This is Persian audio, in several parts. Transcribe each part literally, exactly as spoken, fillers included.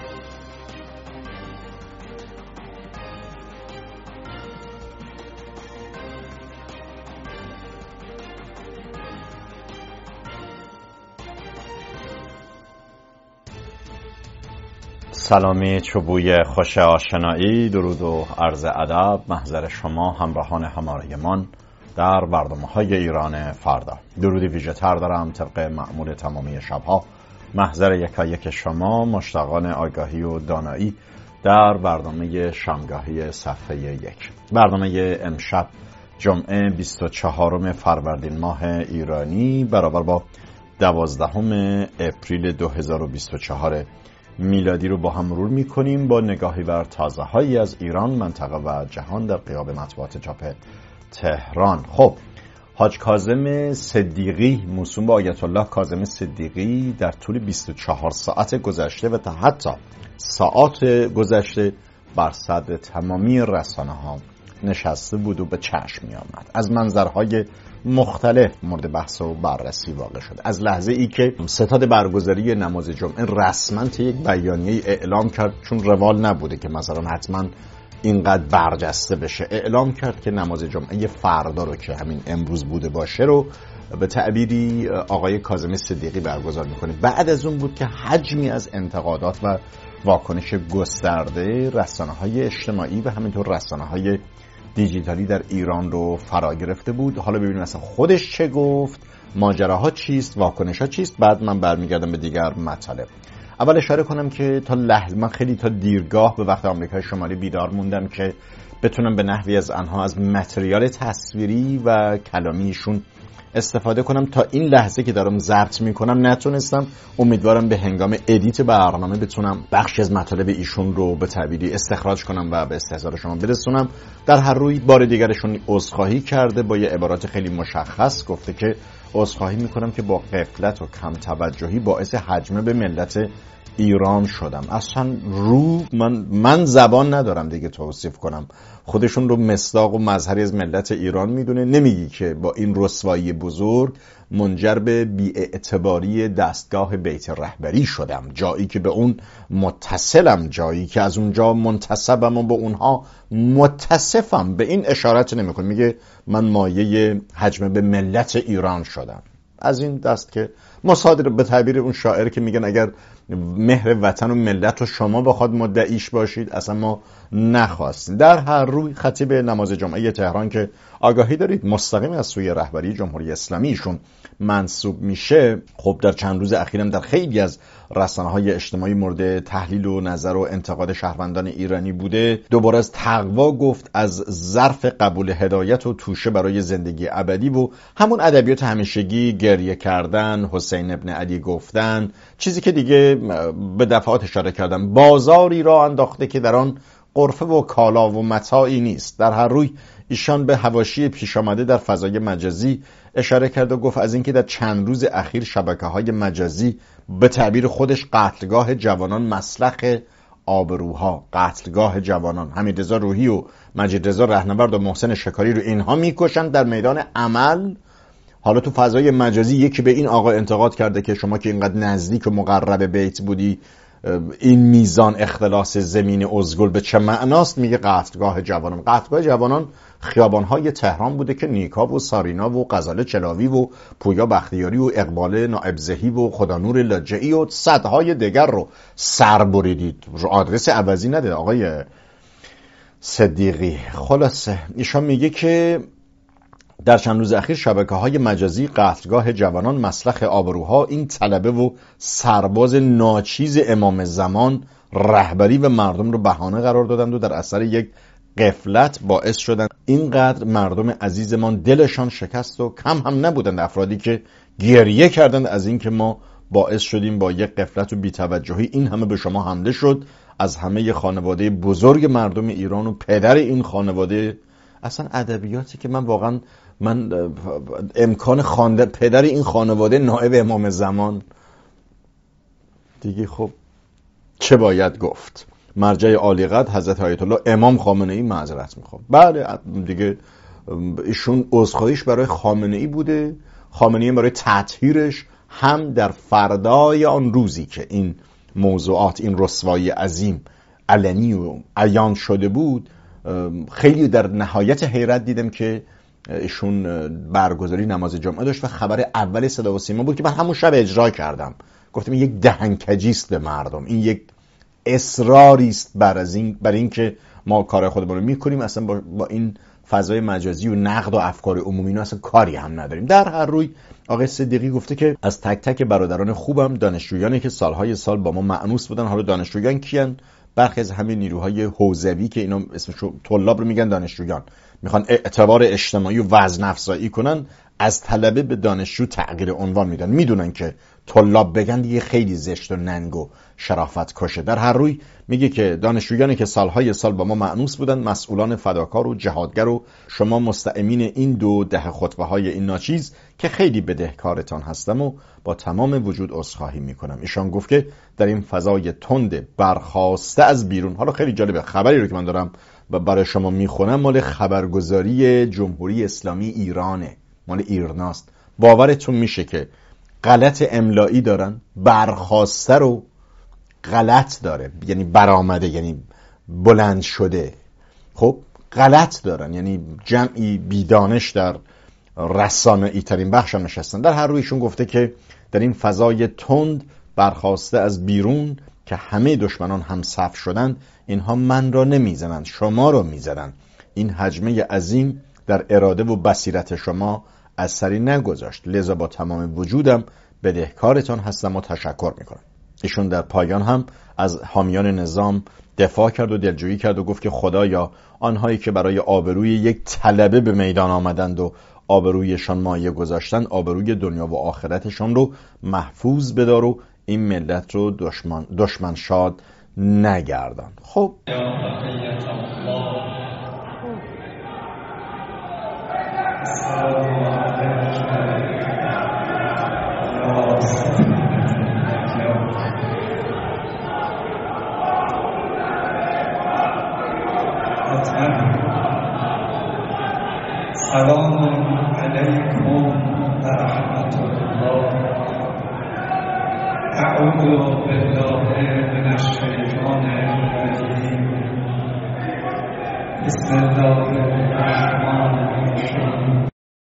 سلامی چوبوی خوش آشنایی، درود و عرض ادب محضر شما همراهان همارهمان در برنامه‌های ایران فردا. درودی ویژه تر دارم طبق معمول تمامی شبها محضر یکایک شما مشتاقان آگاهی و دانایی در برنامه شامگاهی صفحه یک. برنامه امشب جمعه بیست و چهارم فروردین ماه ایرانی برابر با دوازدهم اپریل دو هزار و بیست و چهار میلادی رو با هم مرور می‌کنیم با نگاهی بر تازه‌هایی از ایران، منطقه و جهان در غیاب مطبوعات چاپ تهران. خب، حاج کاظم صدیقی موسوم به آیت الله کاظم صدیقی در طول بیست و چهار ساعت گذشته و تا حتی ساعات گذشته بر صدر تمامی رسانه‌ها نشسته بود و به چشم می آمد. از منظرهای مختلف مورد بحث و بررسی واقع شد. از لحظه ای که ستاد برگزاری نماز جمعه رسما یک بیانیه اعلام کرد، چون روال نبوده که مثلا حتما اینقدر برجسته بشه، اعلام کرد که نماز جمعه فردا رو که همین امروز بوده باشه رو به تعبیری آقای کاظم صدیقی برگزار میکنه. بعد از اون بود که حجمی از انتقادات و واکنش گسترده رسانه‌های اجتماعی و همینطور رسانه‌های دیجیتالی در ایران رو فرا گرفته بود. حالا ببینیم اصلا خودش چه گفت، ماجراها چیست، واکنش‌ها چیست، بعد من برمیگردم به دیگر مطالب. اول اشاره کنم که تا لحظه من خیلی تا دیرگاه به وقت آمریکای شمالی بیدار موندم که بتونم به نحوی از آنها از متریال تصویری و کلامیشون استفاده کنم. تا این لحظه که دارم ضبط میکنم نتونستم. امیدوارم به هنگام ادیت برنامه بتونم بخشی از مطالب ایشون رو به تعبیری استخراج کنم و به استحضار شما برسونم. در هر روی بار دیگرشون عذرخواهی کرده، با یه عبارات خیلی مشخص گفته که عذرخواهی میکنم که با غفلت و کم توجهی باعث هجمه به ملت ایران شدم. اصلا رو من من زبان ندارم دیگه توصیف کنم. خودشون رو مصداق و مظهری از ملت ایران میدونه. نمیگی که با این رسوایی بزرگ منجر به بی‌اعتباری دستگاه بیت رهبری شدم، جایی که به اون متصلم، جایی که از اونجا منتسبم و با اونها متصفم. به این اشارت نمیکنه، میگه من مایه هجمه به ملت ایران شدم. از این دست که مصادر به تعبیر اون شاعر که میگن اگر مهر وطن و ملت رو شما بخواد مدعیش باشید اصلا ما نخواستیم. در هر روی خطیب نماز جمعه تهران که آگاهی دارید مستقیم از سوی رهبری جمهوری اسلامی ایشون منصوب میشه، خب در چند روز اخیرم در خیلی از رسانه‌های اجتماعی مورد تحلیل و نظر و انتقاد شهروندان ایرانی بوده. دوباره از تقوا گفت، از ظرف قبول هدایت و توشه برای زندگی ابدی و همون ادبیات همیشگی، گریه کردن، حسین ابن علی گفتن، چیزی که دیگه به دفعات اشاره کردم. بازاری را انداخته که در آن قرفه و کالا و متاعی نیست. در هر روی ایشان به حواشی پیش آمده در فضای مجازی اشاره کرد و گفت از اینکه در چند روز اخیر شبکه‌های مجازی به تعبیر خودش قتلگاه جوانان مسلخ آبروها، قتلگاه جوانان، حمیدرضا روحی و مجیدرضا رهنورد و محسن شکاری رو اینها میکشن در میدان عمل. حالا تو فضای مجازی یکی به این آقا انتقاد کرده که شما که اینقدر نزدیک و مقرب بیت بودی این میزان اختلاس زمین ازگل به چه معناست؟ میگه قتلگاه جوانان. قتلگاه جوانان خیابانهای تهران بوده که نیکا و سارینا و غزاله چلاوی و پویا بختیاری و اقبال نائبزهی و خدانور لاجعی و صدهای دیگر رو سر بریدید. آدرس عوضی نده آقای صدیقی. خلاصه ایشان میگه که در چند روز اخیر شبکه‌های مجازی قتلگاه جوانان مسلخ آبروها، این طلبه و سرباز ناچیز امام زمان رهبری و مردم رو بهانه قرار دادند و در اثر یک غفلت باعث شدند اینقدر مردم عزیزمان دلشان شکست و کم هم نبودند افرادی که گریه کردند از اینکه ما باعث شدیم با یک غفلت و بی‌توجهی این همه به شما حمله شد. از همه خانواده بزرگ مردم ایران و پدر این خانواده، اصلا ادبیاتی که من واقعا من امکان خواندن پدر این خانواده نائب امام زمان دیگه، خب چه باید گفت؟ مرجع عالی قدر حضرت آیت الله امام خامنه ای معذرت میخوام. بله دیگه ایشون عذرخواهیش برای خامنه ای بوده، خامنه ای برای تطهیرش هم در فردای آن روزی که این موضوعات این رسوایی عظیم علنی و عیان شده بود، خیلی در نهایت حیرت دیدم که ایشون برگزاری نماز جمعه داشت و خبر اول صدا و سیما بود که من همون شب اجرا کردم. گفتم یک دهنکجی است به مردم، این یک اصراری است بر از این بر اینکه ما کار خودمون رو میکنیم، اصلا با, با این فضای مجازی و نقد و افکار عمومی اینا اصلا کاری هم نداریم. در هر روی آقای صدیقی گفته که از تک تک برادران خوبم، دانشجویانی که سالهای سال با ما مأنوس بودن، حالا دانشجویان کیان؟ برخی از همین نیروهای حوزوی که اینا اسمشو طلاب رو میگن دانشجویان، میخوان اعتبار اجتماعی و وزن افزایی کنن، از طلبه به دانشجو تغییر عنوان میدن، میدونن که طلاب بگن دیگه خیلی زشت و ننگ و شرافت کشه. در هر روی میگه که دانشجویانی که سالهای سال با ما مأنوس بودن، مسئولان فداکار و جهادگر و شما مستعمین این دو دهه خطبه های این ناچیز که خیلی بدهکارتان هستم و با تمام وجود عذرخواهی میکنم. ایشان گفت که در این فضای تند برخاسته از بیرون، حالا خیلی جالبه خبری رو که من دارم و برای شما میخونم مال خبرگزاری جمهوری اسلامی ایرانه، مال ایرناست. باورتون میشه که غلط املایی دارن، برخاسته رو غلط داره، یعنی برآمده، یعنی بلند شده. خب غلط دارن، یعنی جمعی بیدانش در رسانه‌ای ترین بخش هم نشستن. در هر رویشون گفته که در این فضای تند برخاسته از بیرون که همه دشمنان هم صف شدند، اینها من را نمیزنند، شما را میزنند. این حجمه عظیم در اراده و بصیرت شما اثری نگذاشت، لذا با تمام وجودم بدهکارتان هستم و تشکر میکنم. ایشون در پایان هم از حامیان نظام دفاع کرد و دلجویی کرد و گفت که خدایا آنهایی که برای آبروی یک طلبه به میدان آمدند و آبرویشان مایه گذاشتند، آبروی دنیا و آخرتشان رو محفوظ بدار و این ملت رو دشمن, دشمن شاد نگردان. خب سلام علیکم و رحمت الله. اعوذ بالله من الشیطان الرجیم. بسم الله الرحمن الرحیم.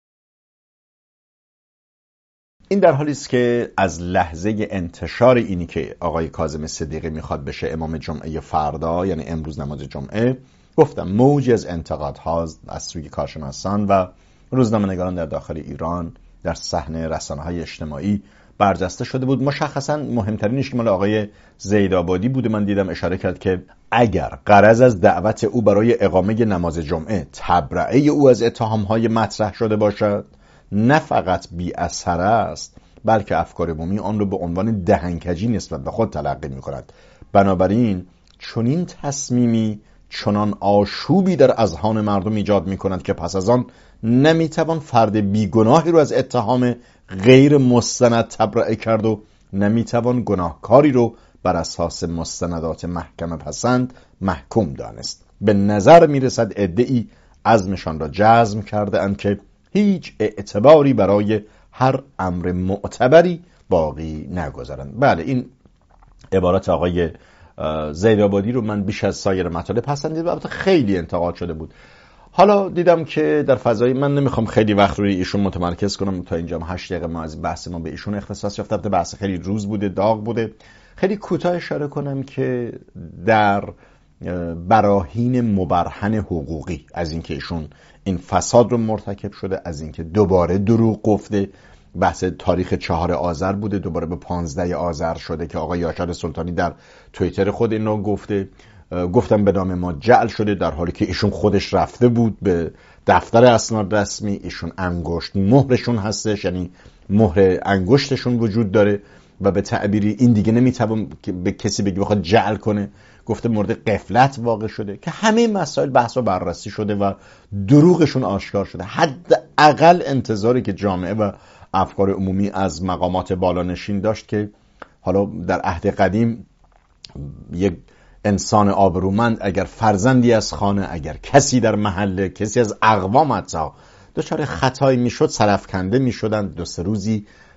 این در حالی است که از لحظه انتشار اینی که آقای کاظم صدیقی میخواد بشه امام جمعه فردا، یعنی امروز نماز جمعه، گفتم موجی از انتقادها از سوی کارشناسان و روزنامه‌نگاران در داخل ایران در صحنه رسانه‌های اجتماعی برجسته شده بود. مشخصا مهمترینش که مال آقای زیدآبادی بوده. من دیدم اشاره کرد که اگر غرض از دعوت او برای اقامه نماز جمعه تبرئه او از اتهام‌های مطرح شده باشد، نه فقط بی اثر است، بلکه افکار عمومی آن رو به عنوان دهنکجی نسبت به خود تلقی می‌کند. بنابراین چنین تصمیمی چنان آشوبی در اذهان مردم ایجاد می‌کند که پس از آن نمیتوان فرد بیگناهی رو از اتهام غیر مستند تبرئه کرد و نمیتوان گناهکاری رو بر اساس مستندات محکمه پسند محکوم دانست. به نظر میرسد عده‌ای عزمشان را جزم کرده اند که هیچ اعتباری برای هر امر معتبری باقی نگذارند. بله، این عبارت آقای زیدآبادی رو من بیش از سایر مطالب پسندیدم، البته خیلی انتقاد شده بود. حالا دیدم که در فضای من نمیخوام خیلی وقت روی ایشون متمرکز کنم، تا اینجا هشت دقیقه ما از بحث ما به ایشون اختصاص یافته، بحث خیلی روز بوده، داغ بوده. خیلی کوتاه اشاره کنم که در براهین مبرهن حقوقی از اینکه ایشون این فساد رو مرتکب شده، از اینکه دوباره دروغ گفته، بحث تاریخ چهار آذر بوده، دوباره به پانزده آذر شده که آقای یاشار سلطانی در توییتر خود این رو گفته، گفتم به نام ما جعل شده، در حالی که ایشون خودش رفته بود به دفتر اسناد رسمی. ایشون انگشت مهرشون هستش، یعنی مهر انگشتشون وجود داره و به تعبیری این دیگه نمیتوان به کسی بگی بخواد جعل کنه. گفته مورد غفلت واقع شده که همه مسائل بحث و بررسی شده و دروغشون آشکار شده. حداقل انتظاری که جامعه و افکار عمومی از مقامات بالانشین داشت که حالا در عهد قدیم یک انسان آبرومند اگر فرزندی از خانه، اگر کسی در محله، کسی از اقوام حتی دچار خطایی میشد، سرفکنده میشدن، دو سه روزی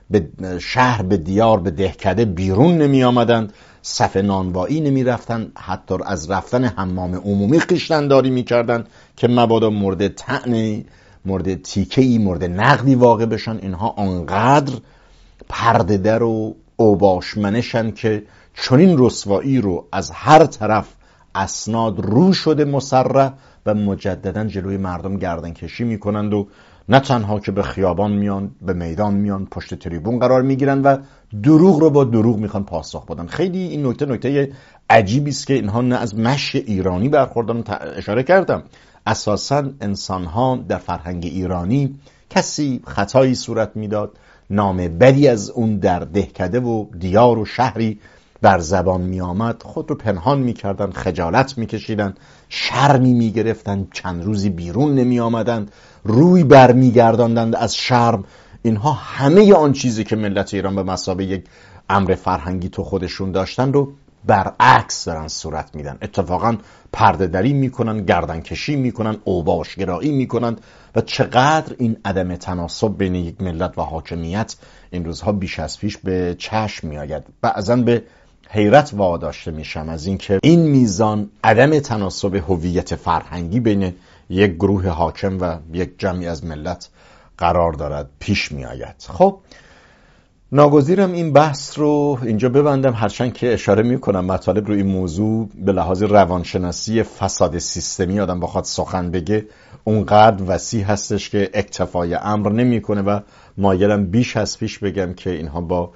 به شهر، به دیار، به دهکده بیرون نمی آمدند، صف نانوایی نمی رفتند، حتی از رفتن حمام عمومی خویشتن‌داری می کردند که مبادا مورد طعنی، مورد تیکه‌ای، مورد نقدی واقع بشن. اینها آنقدر پرده در و اوباش منشن که چنین رسوایی رو از هر طرف اسناد رو شده مسرح و مجددا جلوی مردم گردن کشی میکنند و نه تنها که به خیابان میان، به میدان میان، پشت تریبون قرار میگیرن و دروغ رو با دروغ میخوان پاسخ بدن. خیلی این نکته نکته عجیبی است که اینها نه از مشی ایرانی برخوردن. اشاره کردم اساساً انسانها در فرهنگ ایرانی کسی خطایی صورت میداد، نام بدی از اون در دهکده و دیار و شهری بر زبان می آمد، خود رو پنهان می کردن، خجالت می کشیدن، شرمی می گرفتن، چند روزی بیرون نمی آمدن، روی بر می گرداندند از شرم. اینها همه آن چیزی که ملت ایران به مثابه یک امر فرهنگی تو خودشون داشتن رو برعکس دارن صورت میدن. اتفاقا پرده دری میکنن، گردن کشی میکنن، اوباش گرایی میکنن و چقدر این عدم تناسب بین یک ملت و حاکمیت این روزها بیش از پیش به چشم میآید. بعضا به حیرت واداشته میشم از اینکه این میزان عدم تناسب هویت فرهنگی بین یک گروه حاکم و یک جمعی از ملت قرار دارد پیش میآید. خب ناگزیرم این بحث رو اینجا ببندم، هرچند که اشاره میکنم مطالب رو این موضوع به لحاظ روانشناسی فساد سیستمی آدم بخواد سخن بگه اونقدر وسیع هستش که اکتفای امر نمیکنه و مایلم بیش از پیش بگم که اینها با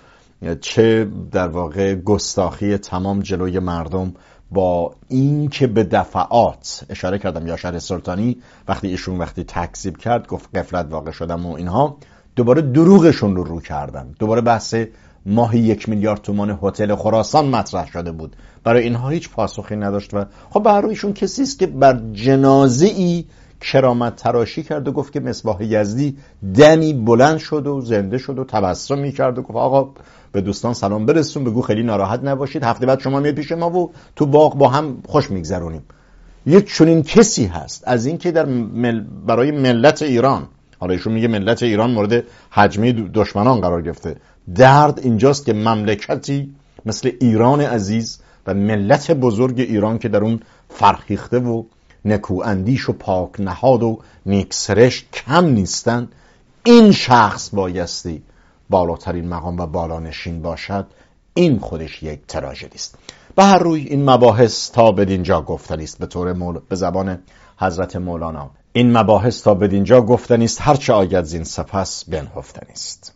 چه در واقع گستاخی تمام جلوی مردم، با این که به دفعات اشاره کردم یاشار سلطانی وقتی ایشون وقتی تکذیب کرد گفت غفلت واقع شدم و اینها، دوباره دروغشون رو رو کردن. دوباره بحث ماهی یک میلیارد تومان هتل خراسان مطرح شده بود، برای اینها هیچ پاسخی نداشت و خب به هر روی ایشون کسی است که بر جنازه‌ای کرامت تراشی کرد و گفت که مصباح یزدی دمی بلند شد و زنده شد و تبسم می‌کرد و گفت آقا به دوستان سلام برسون، بگو خیلی ناراحت نباشید، هفته بعد شما میاد پیش ما و تو باغ با هم خوش میگذرونیم. یک چنین کسی هست از این که در مل... برای ملت ایران، حالا ایشون میگه ملت ایران مورد هجمه دشمنان قرار گرفته، درد اینجاست که مملکتی مثل ایران عزیز و ملت بزرگ ایران که در اون فرهیخته و نکواندیش و پاک نهاد و نیکسرشت کم نیستن، این شخص بایستی بالاترین مقام و بالانشین باشد. این خودش یک تراژدی است. به هر روی این مباحث تا بدینجا گفتنی است. به طور مول... به زبان حضرت مولانا این مباحث تا بدینجا گفتنی است، هرچه آید زین سپس بنهفتنی است.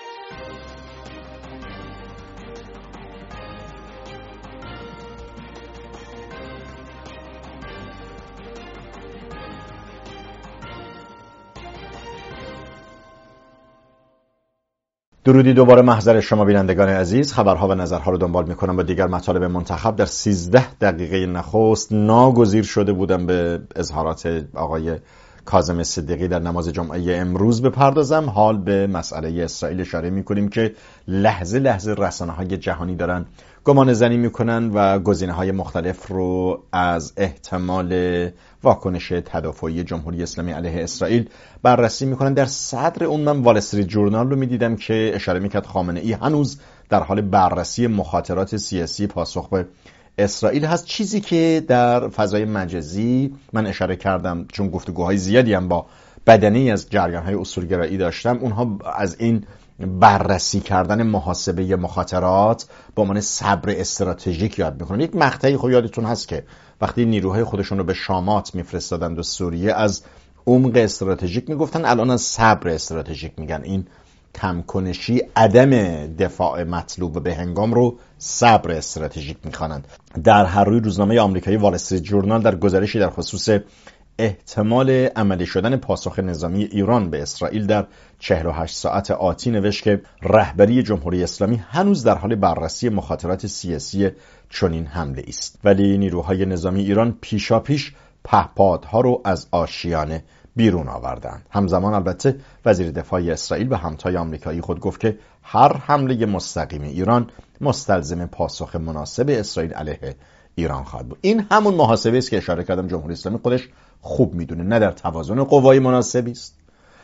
درودی دوباره محضر شما بینندگان عزیز. خبرها و نظرها رو دنبال میکنم با دیگر مطالب منتخب. در سیزده دقیقه نخست ناگزیر شده بودم به اظهارات آقای کاظم صدیقی در نماز جمعه امروز بپردازم. حال به مسئله اسرائیل اشاره میکنیم که لحظه لحظه رسانه‌های جهانی دارن گمان زنی میکنن و گزینه‌های مختلف رو از احتمال واکنش تدافعی جمهوری اسلامی علیه اسرائیل بررسی میکنن. در صدر اون من وال استریت جورنال رو میدیدم که اشاره میکرد خامنه‌ای هنوز در حال بررسی مخاطرات سیاسی پاسخ به اسرائیل هست، چیزی که در فضای مجازی من اشاره کردم چون گفتگوهای زیادی هم با بدنی از جریان‌های اصولگرایی داشتم. اونها از این بررسی کردن محاسبه مخاطرات با عنوان صبر استراتژیک یاد میکنن. یک مقطعی خود یادتون هست که وقتی نیروهای خودشون رو به شامات میفرستادند و سوریه از عمق استراتژیک میگفتن، الان از صبر استراتژیک میگن. این کمکنشی، عدم دفاع مطلوب به هنگام رو صبر استراتژیک میخوانند. در هر روی روزنامه آمریکایی وال استریت جورنال در گزارشی در خصوص احتمال عملی شدن پاسخ نظامی ایران به اسرائیل در چهل و هشت ساعت آتی نوشت که رهبری جمهوری اسلامی هنوز در حال بررسی مخاطرات سیاسی چنین حمله است، ولی نیروهای نظامی ایران پیشاپیش پهپادها رو از آشیانه بیرون آوردند. همزمان البته وزیر دفاع اسرائیل به همتای آمریکایی خود گفت که هر حمله مستقیم ایران مستلزم پاسخ مناسب اسرائیل علیه ایران خواهد بود. این همون محاسبه است که اشاره کردم جمهوری اسلامی خودش خوب میدونه، نه در توازن قوای مناسبی است،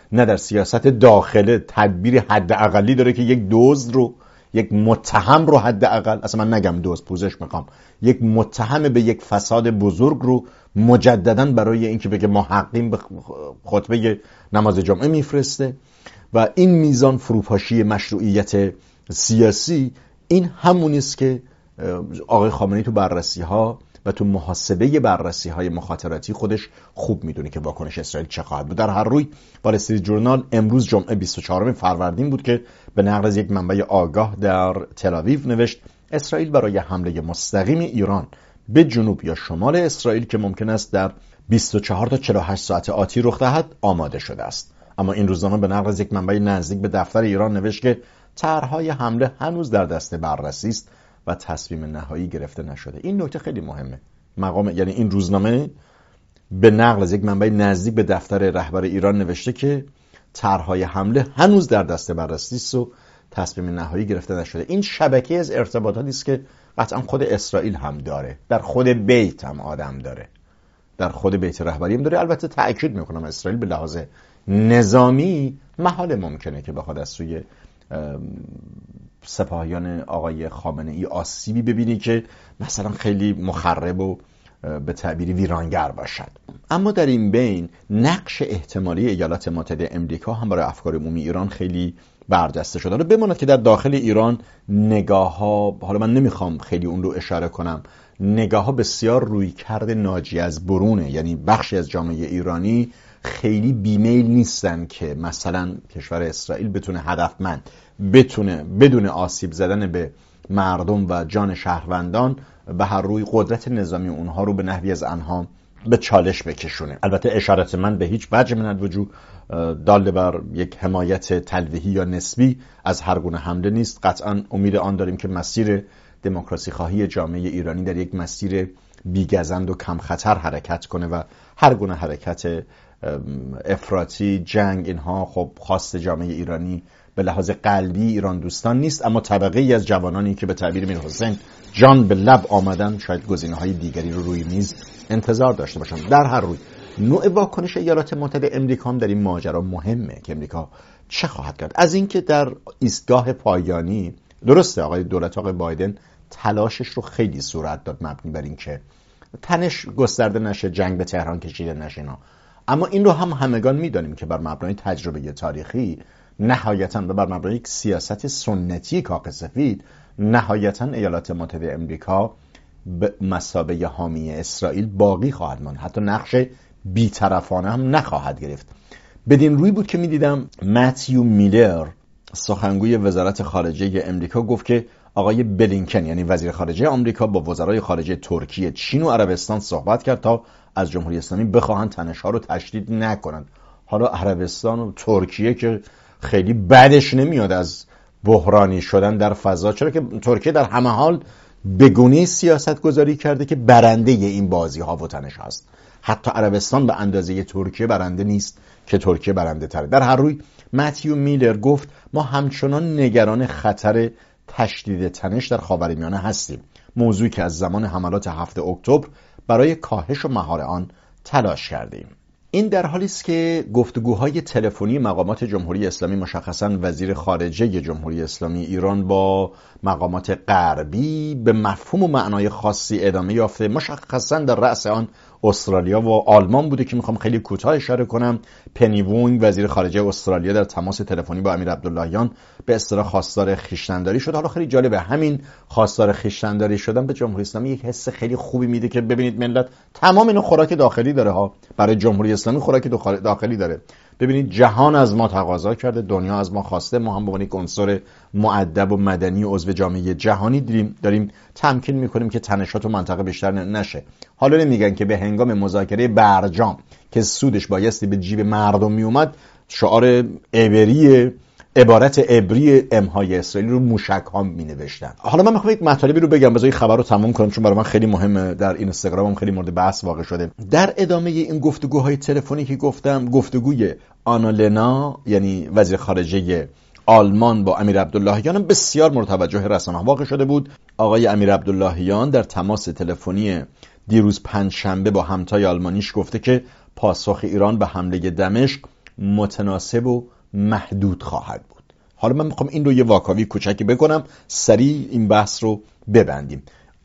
نه در سیاست داخله تدبیر حداقلی داره که یک دزد رو، یک متهم رو حداقل، اصلا من نگم دزد، پوزش میخوام، یک متهم به یک فساد بزرگ رو مجددا برای اینکه بگه ما حقیم به خطبه نماز جمعه میفرسته. و این میزان فروپاشی مشروعیت سیاسی، این همونی است که آقای خامنه‌ای تو بررسی ها و تو محاسبه بررسی های مخاطراتی خودش خوب میدونه که واکنش اسرائیل چه خواهد بود. در هر روی وال استریت جورنال امروز جمعه بیست و چهارم فروردین بود که به نقل از یک منبع آگاه در تل‌آویو نوشت اسرائیل برای حمله مستقیم ایران به جنوب یا شمال اسرائیل که ممکن است در بیست و چهار تا چهل و هشت ساعت آتی رخ دهد آماده شده است. اما این روزنامه به نقل از یک منبع نزدیک به دفتر ایران نوشت که طرح‌های حمله هنوز در دست بررسی است و تصمیم نهایی گرفته نشده. این نکته خیلی مهمه. مقام یعنی این روزنامه به نقل از یک منبع نزدیک به دفتر رهبر ایران نوشته که طرح‌های حمله هنوز در دست بررسی است و تصمیم نهایی گرفته نشده. این شبکه از ارتباطاتی است که قطعا خود اسرائیل هم داره، در خود بیت هم آدم داره، در خود بیت رهبری هم داره. البته تأکید میکنم اسرائیل به لحاظ نظامی محال ممکنه که بخواد از سوی سپاهیان آقای خامنه‌ای آسیبی ببینی که مثلا خیلی مخرب و به تعبیری ویرانگر باشد. اما در این بین نقش احتمالی ایالات متحده امریکا هم برای افکار عمومی ایران خیلی برجسته شده. بماند که در داخل ایران نگاه ها، حالا من نمیخوام خیلی اون رو اشاره کنم، نگاه ها بسیار روی کرده ناجی از برونه، یعنی بخشی از جامعه ایرانی خیلی بیمیل نیستن که مثلا کشور اسرائیل بتونه هدفمند، بتونه بدون آسیب زدن به مردم و جان شهروندان به هر روی قدرت نظامی اونها رو به نحوی از آنها به چالش بکشونه. البته اشارت من به هیچ وجه من الوجود دال بر یک حمایت تلویحی یا نسبی از هر گونه حمله نیست. قطعا امید آن داریم که مسیر دموکراسی خواهی جامعه ایرانی در یک مسیر بیگزند و کم خطر حرکت کنه و هر گونه حرکت افراطی، جنگ، اینها خب خواست جامعه ایرانی به لحاظ قلبی ایران دوستان نیست. اما طبقه ای از جوانانی که به تعبیر میر حسین جان به لب آمدن شاید گزینه‌های دیگری رو روی میز انتظار داشته باشن. در هر روی نوع واکنش ایالات متحده امریکا هم در این ماجرا مهمه که امریکا چه خواهد کرد. از اینکه در ایستگاه پایانی درسته آقای دولت آقای بایدن تلاشش رو خیلی صورت داد مبنی بر این که تنش گسترده نشه، جنگ به تهران کشیده نشه، اما این رو هم همگان میدانیم که بر مبنای تجربه تاریخی نهایتاً و بر مبنای یک سیاست سنتی کاخ سفید نهایتاً ایالات متحده امریکا به مثابه حامی اسرائیل باقی خواهد ماند، حتی نقش بی‌طرفانه هم نخواهد گرفت. بدین روی بود که میدیدم متیو میلر سخنگوی وزارت خارجه امریکا گفت که آقای بلینکن یعنی وزیر خارجه آمریکا با وزرای خارجه ترکیه، چین و عربستان صحبت کرد تا از جمهوری اسلامی بخواهند تنش‌ها رو تشدید نکنند. حالا عربستان و ترکیه که خیلی بدش نمیاد از بحرانی شدن در فضا، چرا که ترکیه در همه حال به گونه‌ای سیاست گذاری کرده که برنده این بازی ها و تنش هست. حتی عربستان به اندازه ترکیه برنده نیست که ترکیه برنده تره. در هر روی متیو میلر گفت ما همچنان نگران خطر تشدید تنش در خاورمیانه هستیم، موضوعی که از زمان حملات هفتم اکتبر برای کاهش و مهار آن تلاش کردیم. این در حالی است که گفتگوهای تلفنی مقامات جمهوری اسلامی، مشخصاً وزیر خارجه جمهوری اسلامی ایران با مقامات غربی به مفهوم و معنای خاصی ادامه یافته. مشخصاً در رأس آن استرالیا و آلمان بوده که میخوام خیلی کوتاه اشاره کنم. پنی وونگ وزیر خارجه استرالیا در تماس تلفنی با امیر عبداللهیان به اصطلاح خواستار خویشتن‌داری شد. حالا خیلی جالبه همین خواستار خویشتن‌داری شدن به جمهوری اسلامی یک حس خیلی خوبی میده که ببینید ملت تمام اینو خوراک داخلی داره ها، برای جمهوری اسلامی خوراک داخلی داره. ببینید جهان از ما تقاضا کرده، دنیا از ما خواسته، ما هم به عنوان یک عنصر مؤدب و مدنی و عضو جامعه جهانی داریم داریم تمکین میکنیم که تنشات و منطقه بیشتر نشه. حالا نمیگن که به هنگام مذاکره برجام که سودش بایستی به جیب مردم میومد، شعار عبری عبارت عبری امهای اسرائیل رو موشک ها می نوشتن. حالا من میخوام یک مطالبی رو بگم، بذار این خبر رو تموم کنم چون برای من خیلی مهمه، در اینستاگرامم خیلی مورد بحث واقع شده. در ادامه این گفتگوهای تلفنی که گفتم، گفتگوی آنالنا یعنی وزیر خارجه آلمان با امیر عبداللهیان بسیار مورد توجه رسانه‌ها واقع شده بود. آقای امیر عبداللهیان در تماس تلفنی دیروز پنجشنبه با همتای آلمانیش گفته که پاسخ ایران به حمله دمشق متناسب و محدود خواهد بود. حالا من میخوام این رو یه واکاوی کوچکی بکنم، سریع این بحث رو ببندیم.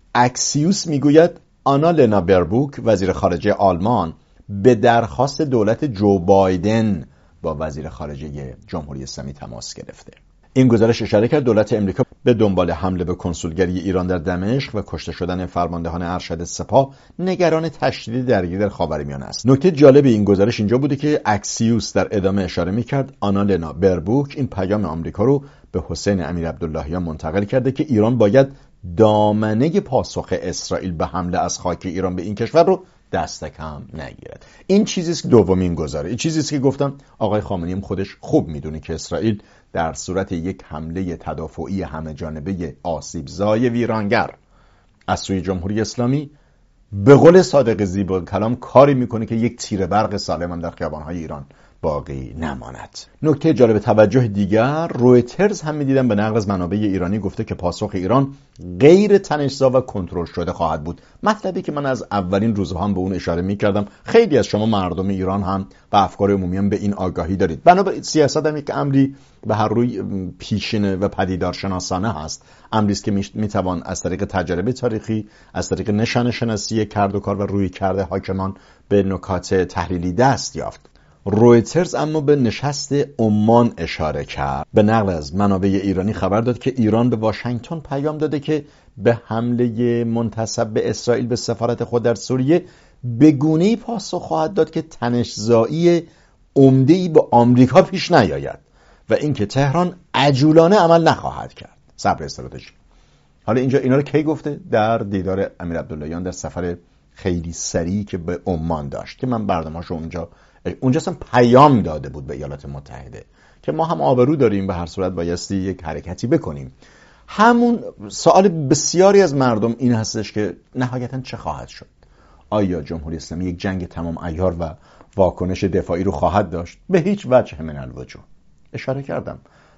اکسیوس میگوید آنالنا بربوک وزیر خارجه آلمان به درخواست دولت جو بایدن با وزیر خارجه جمهوری اسلامی تماس گرفته. این گزارش اشاره کرد دولت امریکا به دنبال حمله به کنسولگری ایران در دمشق و کشته شدن فرماندهان ارشد سپاه نگران تشدید درگیری در خاورمیانه است. نکته جالب این گزارش اینجا بوده که اکسیوس در ادامه اشاره می‌کرد آنالنا بربوک این پیام آمریکا رو به حسین امیر عبداللهیان منتقل کرده که ایران باید دامنه پاسخ اسرائیل به حمله از خاک ایران به این کشور رو دست کم نگیرد. این چیزی است که دومین گزاره، این چیزی است که گفتم آقای خامنه‌ای هم خودش خوب میدونه که اسرائیل در صورت یک حمله تدافعی همه جانبه آسیبزای ویرانگر از سوی جمهوری اسلامی به قول صادق زیبا کلام کاری میکنه که یک تیر برق سالم هم در خیابان‌های ایران باقی نماند. نکته جالب توجه دیگر، رویترز هم می‌دیدم به نقل از منابع ایرانی گفته که پاسخ ایران غیر تنش‌زا و کنترل شده خواهد بود. مطلبی که من از اولین روزها هم به اون اشاره می‌کردم. خیلی از شما مردم ایران هم و افکار عمومی هم به این آگاهی دارید. بنابراین سیاست هم یک امری به هر روی پیشینه و پدیدارشناسانه هست. امری است که می‌توان از طریق تجربه تاریخی، از طریق نشانه شناسی کرد و کار و روی کرده حاکمان به نکات تحلیلی دست یافت. رویترز اما به نشست عمان اشاره کرد. به نقل از منابع ایرانی خبر داد که ایران به واشنگتن پیام داده که به حمله منتسب به اسرائیل به سفارت خود در سوریه به گونه‌ای پاسخ خواهد داد که تنش‌زایی عمده‌ای به آمریکا پیش نیاید و اینکه تهران عجولانه عمل نخواهد کرد. صبر استراتژی. حالا اینجا اینا رو کی گفته؟ در دیدار امیر عبداللهیان در سفر خیلی سریعی که به عمان داشت که من برنامه‌شو اونجا اونجا اصلا پیام داده بود به ایالات متحده که ما هم آبرو داریم، به هر صورت بایستی یک حرکتی بکنیم. همون سوال بسیاری از مردم این هستش که نهایتاً چه خواهد شد؟ آیا جمهوری اسلامی یک جنگ تمام عیار و واکنش دفاعی رو خواهد داشت؟ به هیچ وجه من الوجه. اشاره کردم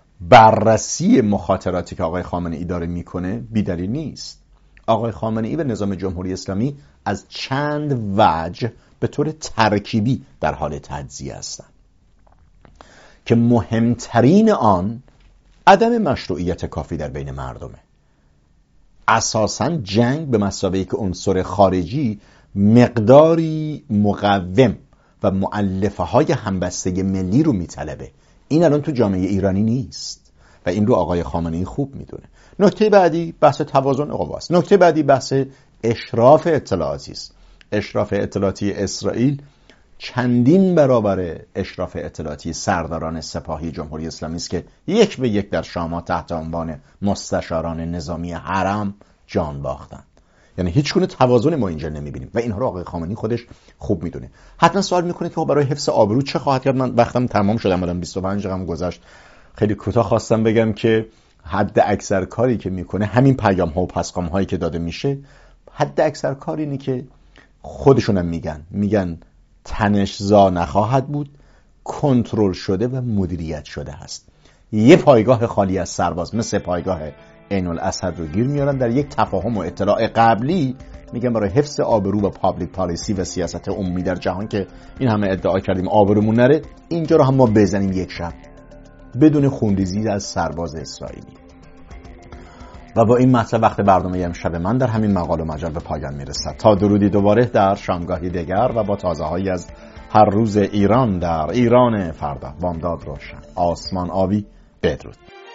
بررسی مخاطراتی که آقای خامنه‌ای داره میکنه بی‌دلیل نیست. آقای خامنه‌ای به نظام جمهوری اسلامی از چند وجه به طور ترکیبی در حال تجزیه هستند که مهمترین آن عدم مشروعیت کافی در بین مردمه. اساساً جنگ به مثابه که عنصر خارجی مقداری مقوم و مؤلفه های همبستگی ملی رو میطلبه. این الان تو جامعه ایرانی نیست و این رو آقای خامنه‌ای خوب میدونه. نکته بعدی بحث توازن قواست. نکته بعدی بحث اشراف اطلاعاتی است. اشراف اطلاعاتی اسرائیل چندین برابر اشراف اطلاعاتی سرداران سپاهی جمهوری اسلامی است که یک به یک در شام تحت عنوان مستشاران نظامی حرم جان باختند. یعنی هیچ گونه توازن ما اینجا نمیبینیم و اینها رو آقای خامنه‌ای خودش خوب میدونه. حتما سوال میکنه که برای حفظ آبرو چه خواهد کرد؟ من وقتم تمام شدم، الان بیست و پنج دقیقه گذشت. خیلی کوتاه خواستم بگم که حد اکثر کاری که میکنه همین پیام ها و پسخام هایی که داده میشه، حد اکثر کاری اینه که خودشون هم میگن میگن تنش‌زا نخواهد بود، کنترل شده و مدیریت شده هست. یه پایگاه خالی از سرباز مثل پایگاه عین الاسد رو گیر میارن، در یک تفاهم و اطلاع قبلی میگن برای حفظ آبرو و پابلیک پالیسی و سیاست عمومی در جهان که این همه ادعا کردیم آبرومون نره، اینجا رو هم ما بزنیم یک شب بدون خونریزی از سرباز اسرائیلی. و با این مطلب وقت برنامه امشب من در همین مقال و مجال به پایان میرسد. تا درودی دوباره در شامگاهی دیگر و با تازه هایی از هر روز ایران در ایران فردا. بامداد روشن، آسمان آبی. بدرود.